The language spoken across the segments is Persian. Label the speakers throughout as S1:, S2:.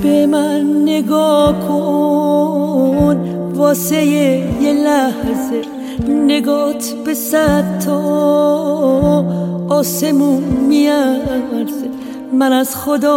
S1: به من نگاه کن واسه یه لحظه، نگات به 100 تا آسمون میارزه. من از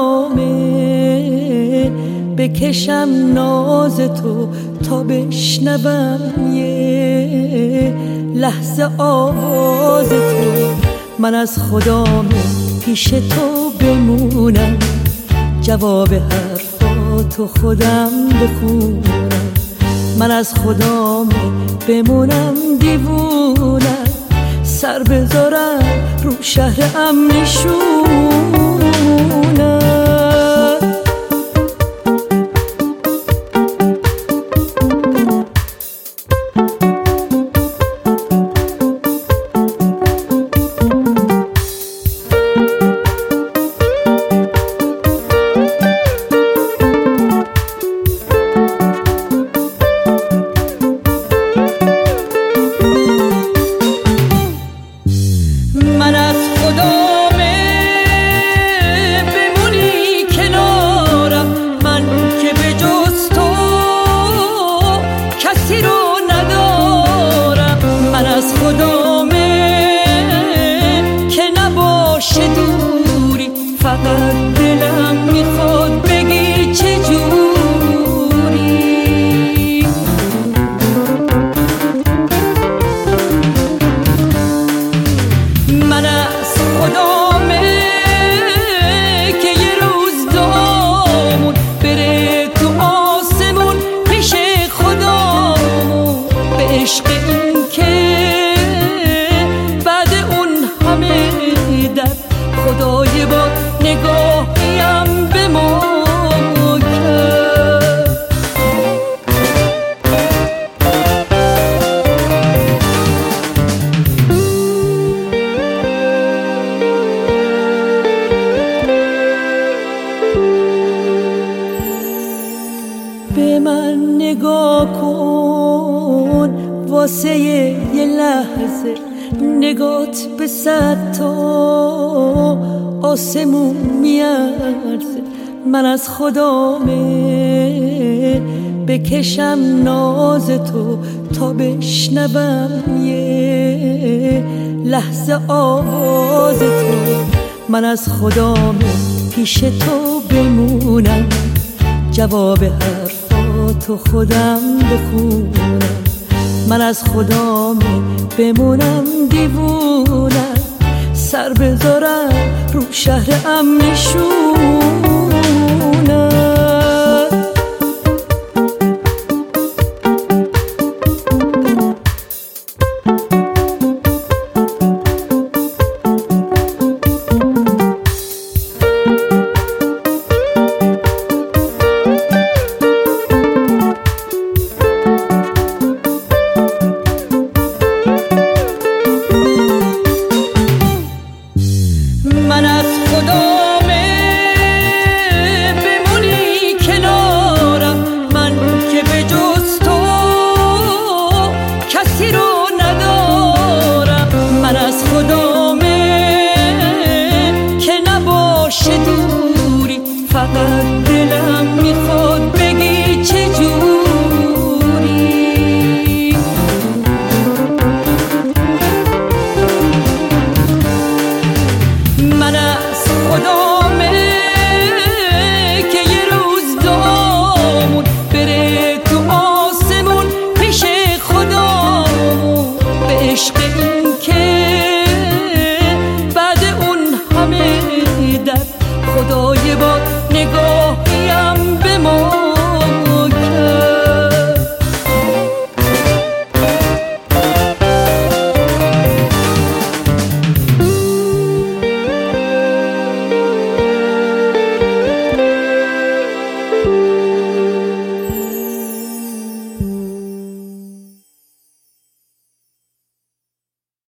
S1: خدامه بکشم ناز تو تا بشنوم یه لحظه آواز تو. من از خدامه پیش تو بمونم، جواب حرفاتو خودم بخونم. من از خدامه بمونم دیوونم، سر بذارم رو شهر امنشونم. من از خدامه بمونی کنارم، من که به جز تو کسی رو ندارم. من از خدامه که نباشه دوری، فقط دلم میخواد بگی چجوری. من از خدامه که یه روز دامون بره تو آسمون پیش خدامون، به عشق این که بعد اون همه درد خدای با نگاهیم به ما کرد. به من نگاه کن واسه یه لحظه، نگات به 100 تا آسمون میارزه. من از خدامه بکشم ناز تو تا بشنوم یه لحظه آواز تو. من از خدامه پیش تو بمونم، جواب حرفاتو خودم بخونم. من از خدامه بمونم دیوونم، سر بذارم رو شهر امنشونم.